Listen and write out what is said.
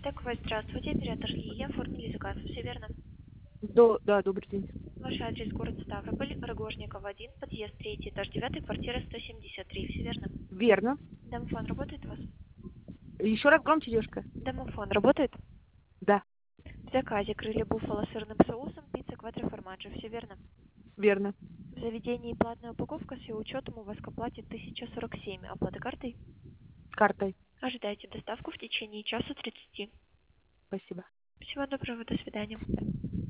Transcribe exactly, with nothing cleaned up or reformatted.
Такой, здравствуйте, оператор Лилия, оформили заказ, все верно? До, да, добрый день. Ваш адрес город Ставрополь, Рогожникова один, подъезд третий, этаж девятый, квартира сто семьдесят три, все верно? Верно. Домофон работает у вас? Еще раз громче, девушка. Домофон работает? Да, В заказе крылья буффало с сырным соусом, пицца квадроформаджо, все верно? верно. В заведении платная упаковка, с ее учетом у вас к оплате тысяча сорок семь, оплата картой? Картой. Ожидайте доставку в течение часа тридцати. Спасибо. Всего доброго, до свидания.